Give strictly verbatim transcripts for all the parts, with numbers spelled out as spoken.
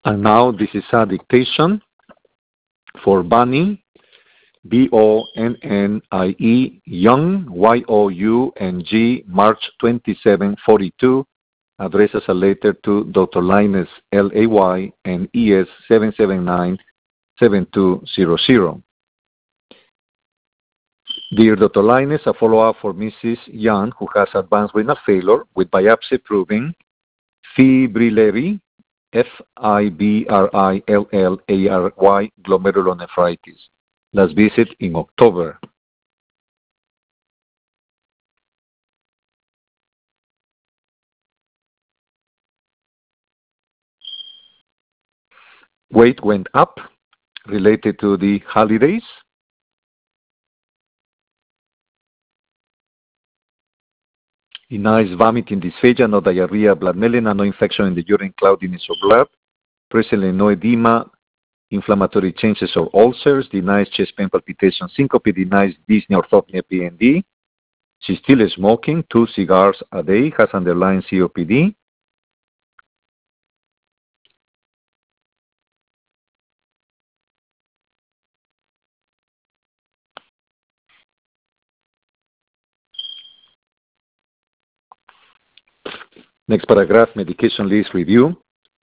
And now this is a dictation for Bonnie, B O N N I E, Young, Y O U N G, March twenty-seven forty-two, addresses a letter to Doctor Linus, L A Y, and E S seven seven nine seven two zero zero. Dear Doctor Linus, a follow-up for Missus Young, who has advanced renal failure with biopsy proving fibrillary, F I B R I L L A R Y, glomerulonephritis. Last visit in October. Weight went up related to the holidays. Denies vomiting, dysphagia, no diarrhea, blood melena, no infection in the urine, cloudiness of blood, presently no edema, inflammatory changes or ulcers, denies chest pain, palpitation, syncope, denies dyspnea, orthopnea, P N D. She's still smoking, two cigars a day, has underlying C O P D. Next paragraph, medication list review.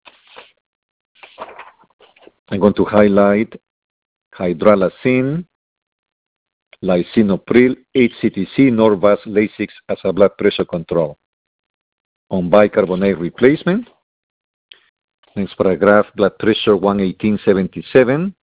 I'm going to highlight hydralazine, lisinopril, H C T C, Norvasc, Lasix as a blood pressure control. On bicarbonate replacement. Next paragraph, blood pressure one eighteen seventy-seven.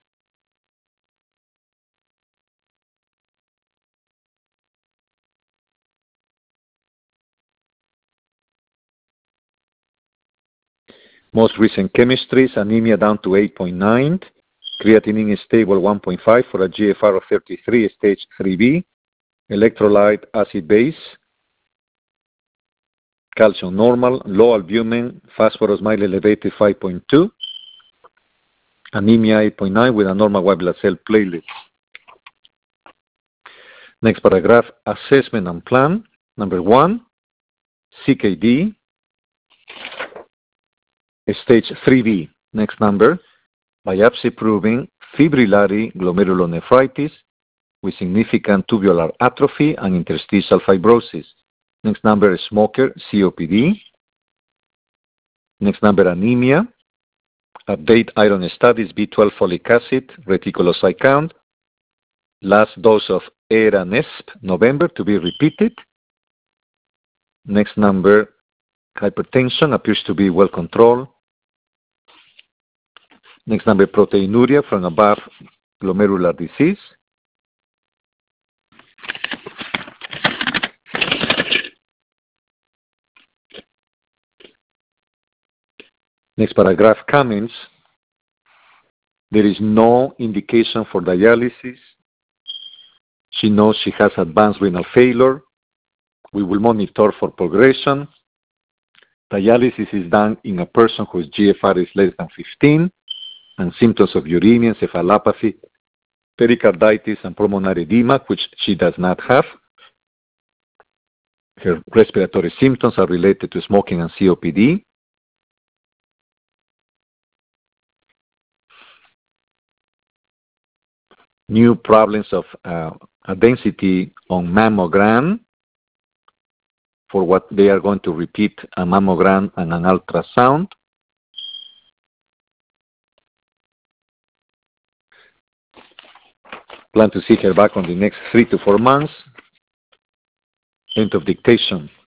Most recent chemistries, anemia down to eight point nine, creatinine is stable one point five for a G F R of thirty-three, stage three B, electrolyte acid base, calcium normal, low albumin, phosphorus mild elevated five point two, anemia eight point nine with a normal white blood cell platelet. Next paragraph, assessment and plan. Number one, C K D, stage three B. Next number, biopsy proving fibrillary glomerulonephritis with significant tubular atrophy and interstitial fibrosis. Next number, smoker, C O P D. Next number, anemia. Update iron studies, B twelve folic acid, reticulocyte count. Last dose of Eranesp, November, to be repeated. Next number, hypertension appears to be well controlled. Next number, proteinuria from above glomerular disease. Next paragraph, comments. There is no indication for dialysis. She knows she has advanced renal failure. We will monitor for progression. Dialysis is done in a person whose G F R is less than fifteen, and symptoms of uremia, encephalopathy, pericarditis, and pulmonary edema, which she does not have. Her respiratory symptoms are related to smoking and C O P D. New problems of uh, density on mammogram, for what they are going to repeat a mammogram and an ultrasound. Plan to see her back on the next three to four months. End of dictation.